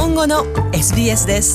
本語の SBS です。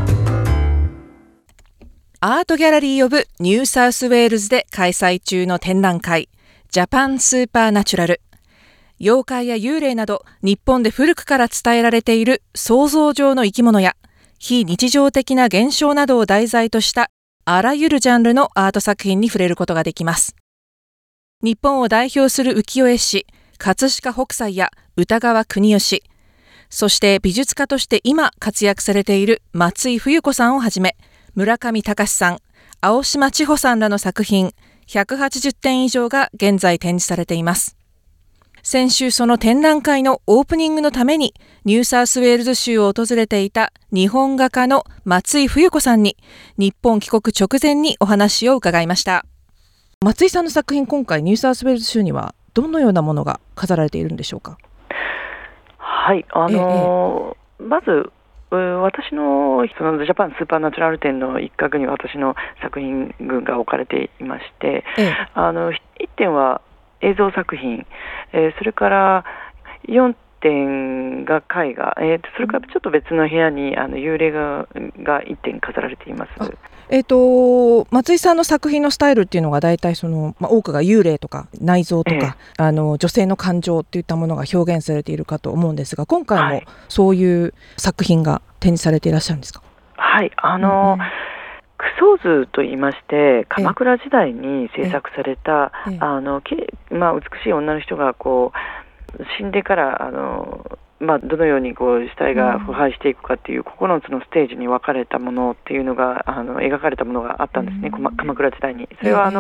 アートギャラリーオブニューサウスウェールズで開催中の展覧会ジャパンスーパーナチュラル。妖怪や幽霊など日本で古くから伝えられている想像上の生き物や非日常的な現象などを題材としたあらゆるジャンルのアート作品に触れることができます。日本を代表する浮世絵師葛飾北斎や歌川国芳、そして美術家として今活躍されている松井冬子さんをはじめ、村上隆さん、青島千穂さんらの作品180点以上が現在展示されています。先週その展覧会のオープニングのためにニューサウスウェールズ州を訪れていた日本画家の松井冬子さんに日本帰国直前にお話を伺いました。松井さんの作品、今回ニューサウスウェールズ州にはどのようなものが飾られているんでしょうか。 はい、まず私のそのジャパンスーパーナチュラル展の一角に私の作品群が置かれていまして、1点は映像作品、それから4点が絵画、それからちょっと別の部屋に幽霊画が1点飾られています。 松井さんの作品のスタイルっていうのが大体多くが幽霊とか内臓とか、女性の感情っていったものが表現されているかと思うんですが、今回もそういう作品が展示されていらっしゃるんですか。 はい、クソーズといいまして、鎌倉時代に制作された美しい女の人が死んでからどのように死体が腐敗していくかっていう9つのステージに分かれたものっていうのが描かれたものがあったんですね、鎌倉時代に。それは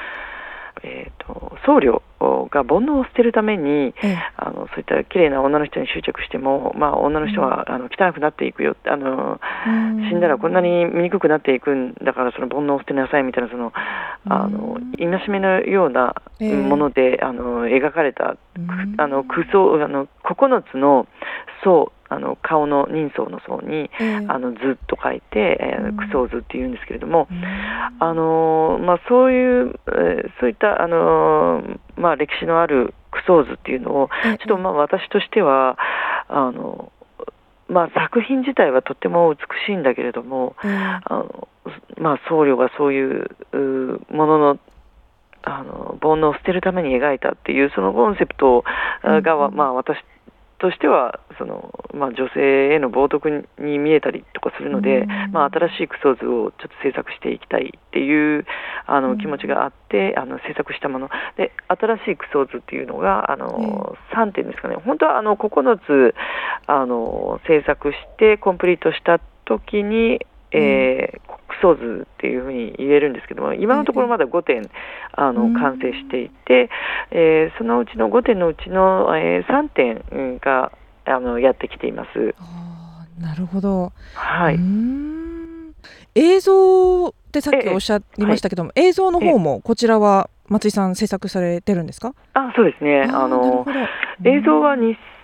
僧侶が煩悩を捨てるために、そういった綺麗な女の人に執着しても、女の人は汚くなっていくよって、死んだらこんなに醜くなっていくんだから、その煩悩を捨てなさいみたいな、戒めのようなもので描かれた9つの層、顔の人相の層に図と書いてクソー図っていうんですけれども、そういった歴史のあるクソー図っていうのをちょっと私としては作品自体はとっても美しいんだけれども、僧侶がそういうものの煩悩を捨てるために描いたっていうそのコンセプトが、私としては女性への冒涜に見えたりとかするので、新しいクソ図をちょっと制作していきたいっていう気持ちがあって制作したもので、新しいクソ図っていうのが3点ですかね。本当は9つ制作してコンプリートした時にクソ図っていうふうに言えるんですけども、今のところまだ5点完成していて、そのうちの5点のうちの3点がやってきています。 なるほど。 はい。 映像ってさっきおっしゃいましたけども、映像の方もこちらは松井さん制作されてるんですか。 そうですね。映像は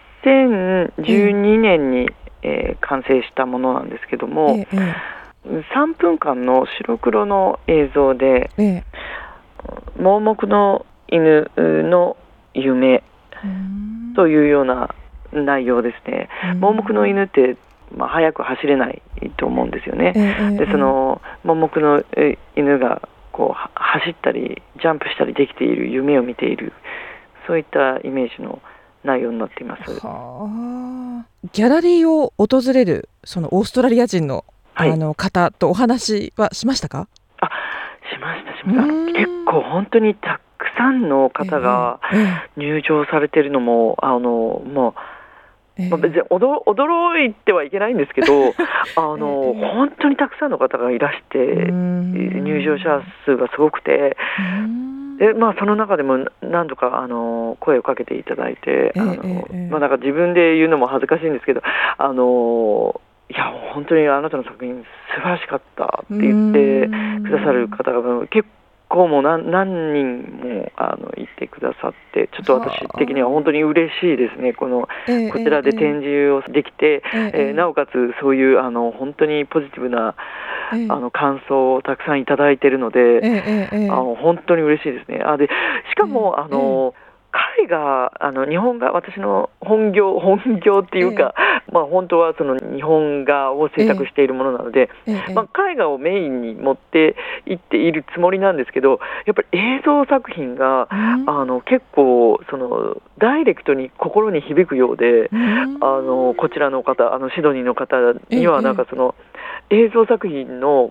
2012年に完成したものなんですけども、3分間の白黒の映像で、盲目の犬の夢というような内容ですね。盲目の犬って速く走れないと思うんですよね。でその盲目の犬が走ったりジャンプしたりできている夢を見ている、そういったイメージの内容になっています。 ギャラリーを訪れるそのオーストラリア人の、方とお話はしましたか。 しました。結構本当にたくさんの方が入場されているのも別に驚いてはいけないんですけど本当にたくさんの方がいらして入場者数がすごくて、でその中でも何度か声をかけていただいて、なんか自分で言うのも恥ずかしいんですけどいや本当にあなたの作品素晴らしかったって言ってくださる方が結構もう何人も言ってくださって、ちょっと私的には本当に嬉しいですね。こちらで展示をできて、なおかつそういう本当にポジティブな感想をたくさんいただいているので、本当に嬉しいですね。でしかも絵画日本画、私の本業っていうか、 本当はその日本画を制作しているものなので、絵画をメインに持っていっているつもりなんですけど、やっぱり映像作品が、結構そのダイレクトに心に響くようで、こちらの方、シドニーの方にはなんかその映像作品の、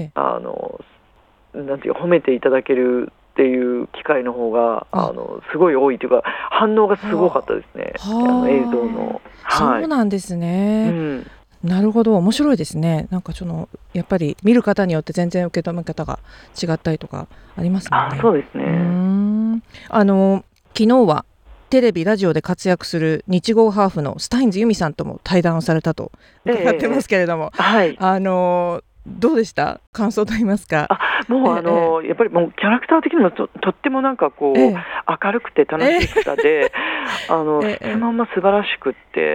なんていうか褒めていただけるっていう機会の方がすごい多いというか、反応がすごかったですね、映像の。 そうなんですね、なるほど、面白いですね。なんかやっぱり見る方によって全然受け止め方が違ったりとかありますもんね。 そうですね。 昨日はテレビラジオで活躍する日豪ハーフのスタインズ由美さんとも対談をされたと伺ってますけれども、どうでした？感想といいますか。 もうやっぱりもうキャラクター的にもとってもなんかこう、明るくて楽しい方で、質問も素晴らしくって、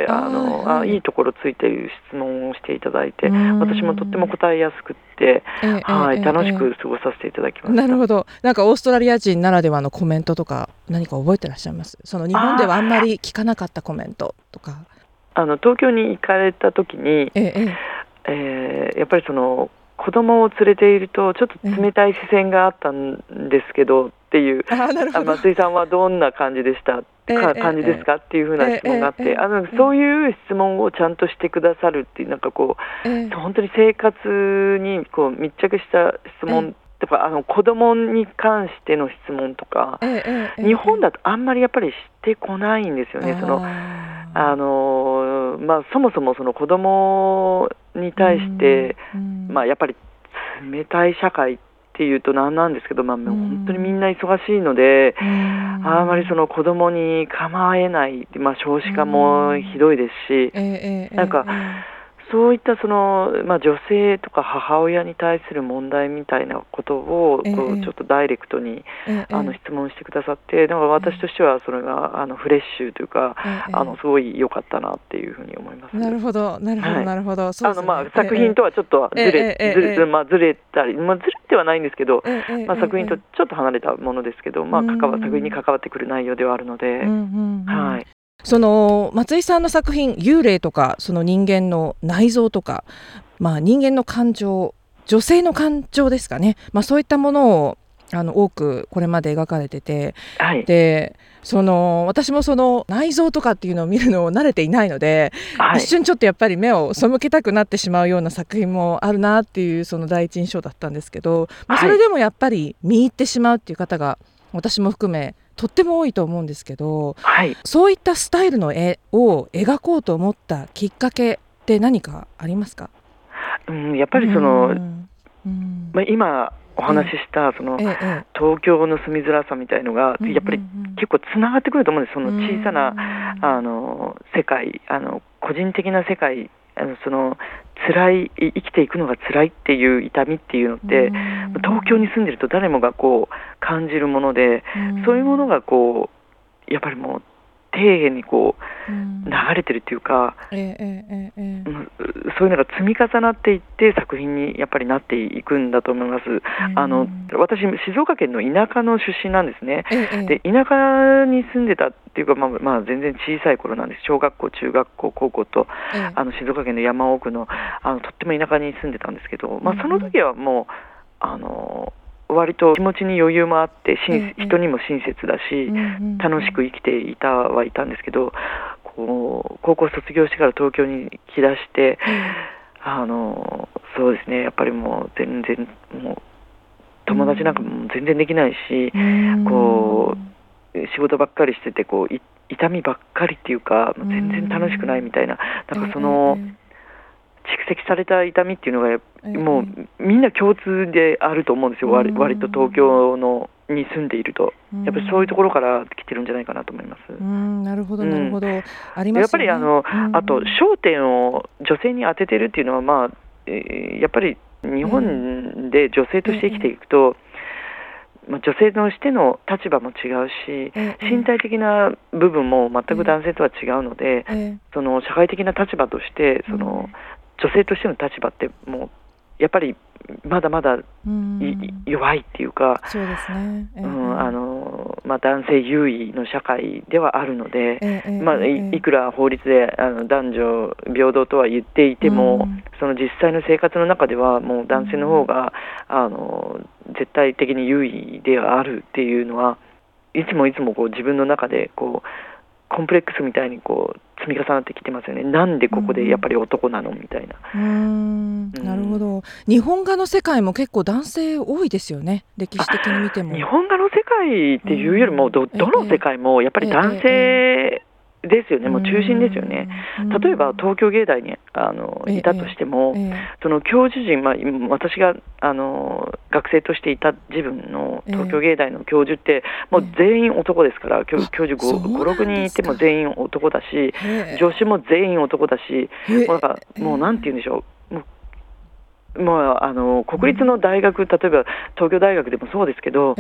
いいところついている質問をしていただいて、私もとっても答えやすくって、楽しく過ごさせていただきました。 なるほど。なんかオーストラリア人ならではのコメントとか何か覚えてらっしゃいます？その日本ではあんまり聞かなかったコメントとか。 東京に行かれた時に、やっぱりその子供を連れているとちょっと冷たい視線があったんですけどっていう、松井さんはどんな感じでした感じですかっていうふうな質問があって、そういう質問をちゃんとしてくださるっていう、なんかこう、本当に生活にこう密着した質問とか、子供に関しての質問とか、日本だとあんまりやっぱりしてこないんですよね。そもそもその子供に対して、やっぱり冷たい社会っていうとなんなんですけど、本当にみんな忙しいので、あまりその子供に構えない、少子化もひどいですし、なんかそういったその、女性とか母親に対する問題みたいなことをちょっとダイレクトに質問してくださって、だから私としてはそれがフレッシュというか、すごい良かったなっていうふうに思います。 なるほど、なるほど、なるほど。そうですね。 作品とはちょっとずれたり、ずれてはないんですけど、作品とちょっと離れたものですけど、作品に関わってくる内容ではあるので、 その松井さんの作品、幽霊とかその人間の内臓とか、人間の感情、女性の感情ですかね、そういったものを多くこれまで描かれてて、で私もその内臓とかっていうのを見るのを慣れていないので、一瞬ちょっとやっぱり目を背けたくなってしまうような作品もあるなっていうその第一印象だったんですけど、それでもやっぱり見入ってしまうっていう方が私も含めとっても多いと思うんですけど、そういったスタイルの絵を描こうと思ったきっかけって何かありますか？ やっぱりその、今お話ししたその、東京の住みづらさみたいのがやっぱり結構つながってくると思うんです。その小さな世界、個人的な世界、その生きていくのが辛いっていう痛みっていうのって、東京に住んでると誰もがこう感じるもので、そういうものがこうやっぱりもう底辺にこう流れてるっていうか、そういうのが積み重なっていって作品にやっぱりなっていくんだと思います。私静岡県の田舎の出身なんですね。で田舎に住んでたっていうか、全然小さい頃なんです。小学校、中学校、高校と静岡県の山奥のとっても田舎に住んでたんですけど、その時はもう割と気持ちに余裕もあって人にも親切だし、楽しく生きていたんですけど、高校卒業してから東京に来だして、そうですね、やっぱりもう全然もう友達なんかも全然できないし、こう仕事ばっかりしててこう痛みばっかりっていうか、全然楽しくないみたいな、なんかその蓄積された痛みっていうのがもうみんな共通であると思うんですよ。割と東京に住んでいるとやっぱりそういうところから来てるんじゃないかなと思います。 なるほど、なるほど、ありますよね。 やっぱりあと焦点を女性に当ててるっていうのは、やっぱり日本で女性として生きていくと、女性としての立場も違うし、身体的な部分も全く男性とは違うので、その社会的な立場としてその女性としての立場ってもうやっぱりまだまだ弱いっていうか、 そうですね。 男性優位の社会ではあるので、いくら法律で男女平等とは言っていても、その実際の生活の中ではもう男性の方が絶対的に優位ではあるっていうのはいつもこう自分の中でこうコンプレックスみたいにこう積み重なってきてますよね。なんでここでやっぱり男なのみたいな。 なるほど。日本画の世界も結構男性多いですよね、歴史的に見ても。 日本画の世界っていうよりもどの世界もやっぱり男性ですよね。もう中心ですよね。例えば東京芸大にいたとしても、その教授陣、私が学生としていた自分の東京芸大の教授ってもう全員男ですから、教授 5、6 人いても全員男だし、助手も全員男だし、もうなんて言うんでしょう、もう国立の大学、例えば東京大学でもそうですけど、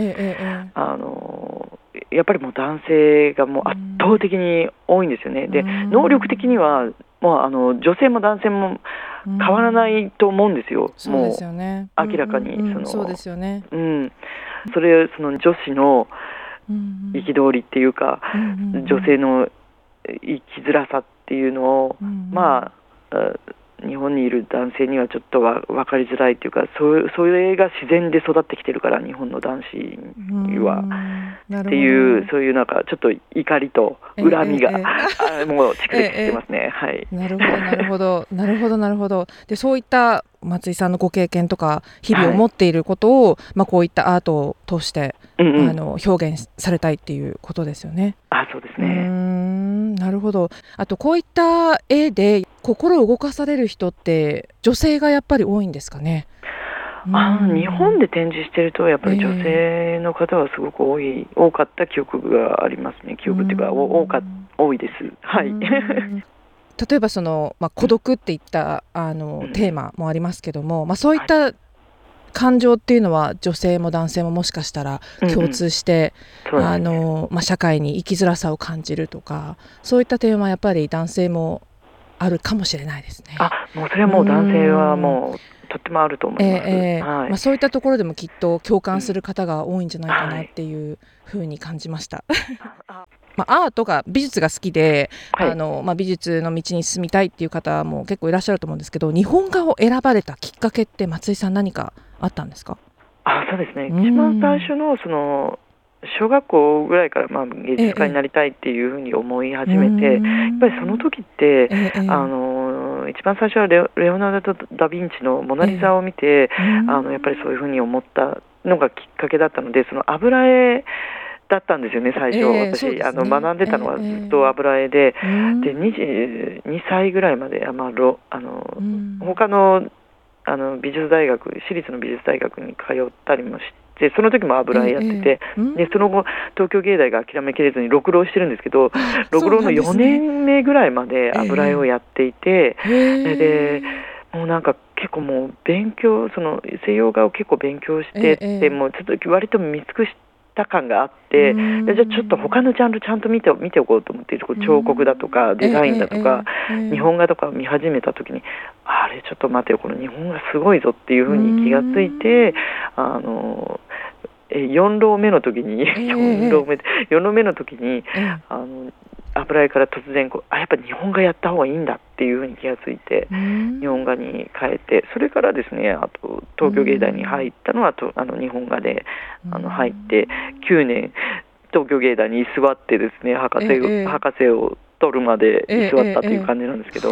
やっぱりもう男性がもう圧倒的に多いんですよね。で、能力的にはもう女性も男性も変わらないと思うんですよ。 そうですよね。 もう明らかにそうですよね。 その女子の憤りっていうか、女性の生きづらさっていうのを、日本にいる男性にはちょっと分かりづらいというか、それが自然で育ってきてるから、日本の男子はっていう、そういうなんかちょっと怒りと恨みが、もう蓄積してますね。はい。 なるほど。で、そういった松井さんのご経験とか日々思っていることを、こういったアートを通して表現されたいっていうことですよね。 そうですね。 なるほど。あとこういった絵で心を動かされる人って女性がやっぱり多いんですかね。 日本で展示してるとやっぱり女性の方はすごく多かった記憶がありますね。記憶っていうか多いです。はい。 例えばその、孤独っていったテーマもありますけども、そういった感情っていうのは女性も男性ももしかしたら共通して、社会に生きづらさを感じるとか、そういった点はやっぱり男性もあるかもしれないですね。 もうそれはもう男性はもうとってもあると思います。 そういったところでもきっと共感する方が多いんじゃないかなっていうふうに感じました。アートが美術が好きで、美術の道に進みたいっていう方も結構いらっしゃると思うんですけど、日本画を選ばれたきっかけって松井さん何かあったんですか？ そうですね。一番最初の小学校ぐらいから芸術家になりたいっていうふうに思い始めて、やっぱりその時って、一番最初はレオナルド・ダ・ヴィンチのモナリザを見て、やっぱりそういうふうに思ったのがきっかけだったので、その油絵だったんですよね、最初。私、学んでたのはずっと油絵で、22歳ぐらいまで他の美術大学、私立の美術大学に通ったりもして、その時も油絵やってて、でその後東京芸大が諦めきれずにろくろをしてるんですけど、ろくろの4年目ぐらいまで油絵をやっていて、でもうなんか結構もう勉強、その西洋画を結構勉強してって、もうちょっと割と見尽くした感があって、じゃあちょっと他のジャンルちゃんと見ておこうと思って、彫刻だとかデザインだとか、日本画とかを見始めた時に、あれちょっと待てよ、この日本画すごいぞっていうふうに気がついて、4浪目の時に油絵から突然やっぱり日本画やった方がいいんだっていうふうに気がついて、日本画に変えて、それからですね、あと東京芸大に入ったのは日本画で入って9年東京芸大に居座ってですね、博士を取るまで居座ったという感じなんですけど、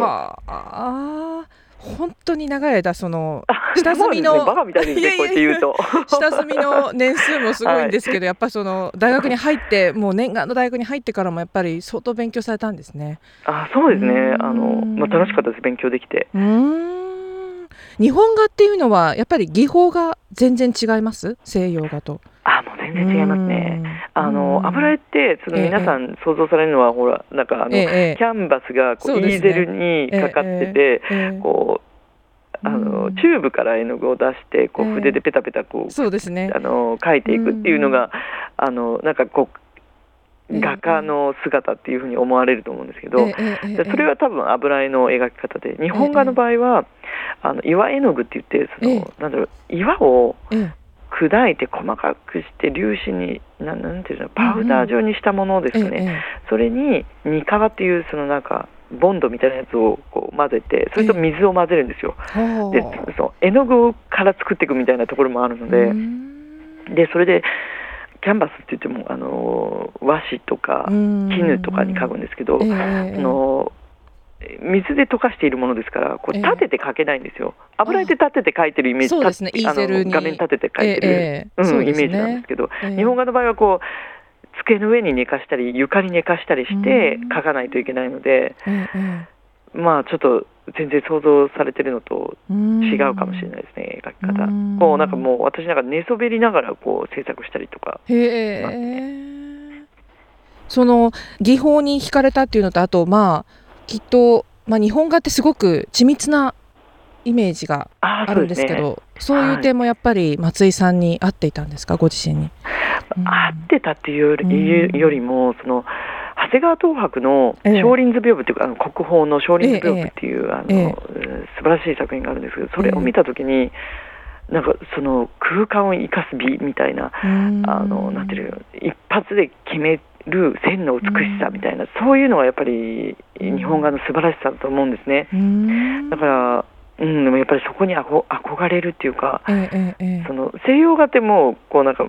本当に長い間その下積みのバカみたいですね、こうやって言うと下積みの年数もすごいんですけど、やっぱその大学に入ってもう念願の大学に入ってからもやっぱり相当勉強されたんですね。 そうですね。楽しかったです、勉強できて。 日本画っていうのはやっぱり技法が全然違います？西洋画と。 もう全然違いますね。油絵って皆さん想像されるのは、ほらなんかキャンバスがイーゼルにかかってて、チューブから絵の具を出して筆でペタペタ描いていくっていうのがなんか画家の姿っていうふうに思われると思うんですけど、それは多分油絵の描き方で、日本画の場合は岩絵の具って言って、岩を砕いて細かくして粒子になんていうのパウダー状にしたものですかね、それにニカワっていうそのなんかボンドみたいなやつをこう混ぜて、それと水を混ぜるんですよ。でその絵の具から作っていくみたいなところもあるので、でそれでキャンバスって言っても和紙とか絹とかに描くんですけど、水で溶かしているものですからこう立てて描けないんですよ。油絵で立てて描いてるイメージ、 そうですね、イーゼルに画面立てて描いてる、イメージなんですけど、日本画の場合はこう机の上に寝かしたり床に寝かしたりして描かないといけないので、まあちょっと全然想像されてるのと違うかもしれないですね、描き方。こうなんかもう私なんか寝そべりながらこう制作したりとか。 その技法に惹かれたっていうのと、あとまあきっと、日本画ってすごく緻密なイメージがあるんですけど、そういう点もやっぱり松井さんに合っていたんですか、ご自身に。 合ってたっていうよりも、その長谷川東博の少林図屏風っていうか、国宝の少林図屏風っていう素晴らしい作品があるんですけど、それを見たときになんかその空間を生かす美みたいな、なんていうの、一発で決める線の美しさみたいな、そういうのがやっぱり日本画の素晴らしさだと思うんですね。だからでもやっぱりそこに憧れるっていうか、その西洋画ってもうこうなんか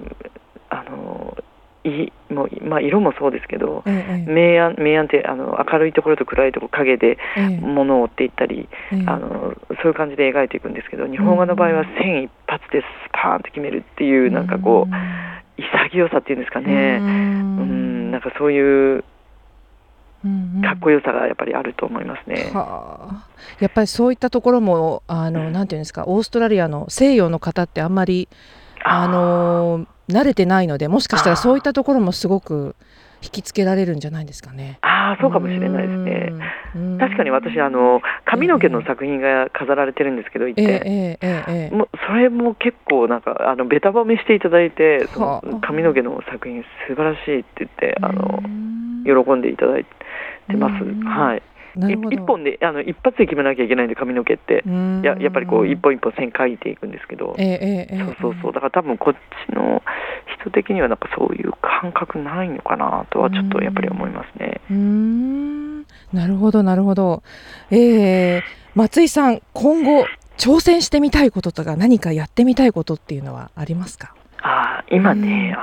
もう色もそうですけど、明暗って明るいところと暗いところ影で物を追っていったり、そういう感じで描いていくんですけど、日本画の場合は線一発でスパーンと決めるっていう、なんかこう潔さっていうんですかね、なんかそういうかっこよさがやっぱりあると思いますね。 やっぱりそういったところもなんていうんですか、オーストラリアの西洋の方ってあんまり慣れてないので、もしかしたらそういったところもすごく引きつけられるんじゃないですかね。 そうかもしれないですね。確かに私髪の毛の作品が飾られてるんですけど、もうそれも結構なんかベタ褒めしていただいて、その髪の毛の作品素晴らしいって言って喜んでいただいてます。一本で一発で決めなきゃいけないんで、髪の毛ってやっぱりこう一本一本線描いていくんですけど、そうだから多分こっちの人的にはなんかそういう感覚ないのかなとはちょっとやっぱり思いますね。 なるほどなるほど。松井さん、今後挑戦してみたいこととか何かやってみたいことっていうのはありますか？ 今ね、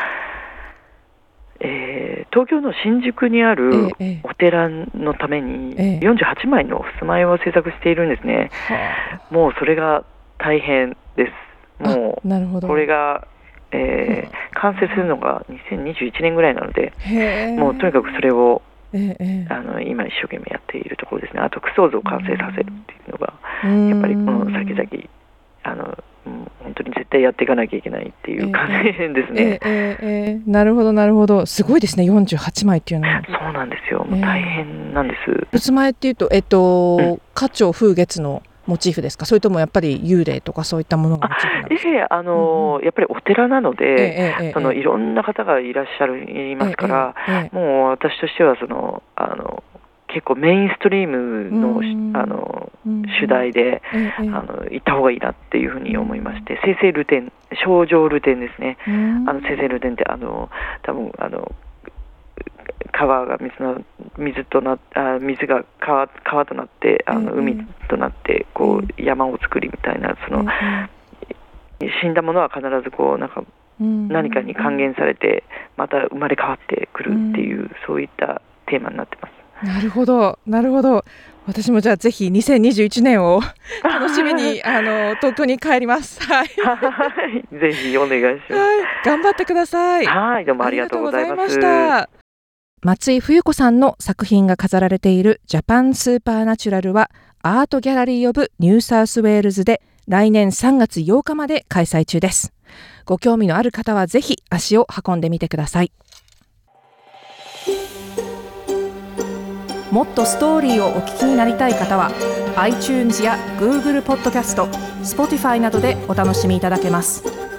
東京の新宿にあるお寺のために48枚の襖絵を制作しているんですね。もうそれが大変です。もうこれが、完成するのが2021年ぐらいなので、もうとにかくそれを今一生懸命やっているところですね。あとクソ像を完成させるっていうのがやっぱりこの先々本当に絶対やっていかなきゃいけないっていう感じですね。 なるほどなるほど、すごいですね、48枚っていうのは。 そうなんですよ、もう大変なんです。 襖絵っていうと花鳥風月のモチーフですか、それともやっぱり幽霊とかそういったものがモチーフなんですか？ やっぱりお寺なので、いろんな方がいらっしゃいますから、もう私としては結構メインストリームの主題で行った方がいいなっていうふうに思いまして、生成ルテン、清浄ルテンですね。生成ルテンって多分川が水が川となって海となってこう山を作りみたいな、死んだものは必ずこうなんか何かに還元されてまた生まれ変わってくるっていう、そういったテーマになってます。 なるほどなるほど。私もじゃあぜひ2021年を楽しみに東京に帰ります。 ぜひお願いします。 頑張ってください。 どうもありがとうございました。 松井冬子さんの作品が飾られているジャパンスーパーナチュラルはアートギャラリーオブニューサウスウェールズで来年3月8日まで開催中です。ご興味のある方はぜひ足を運んでみてください。もっとストーリーをお聞きになりたい方は iTunes や Google ポッドキャスト、Spotify などでお楽しみいただけます。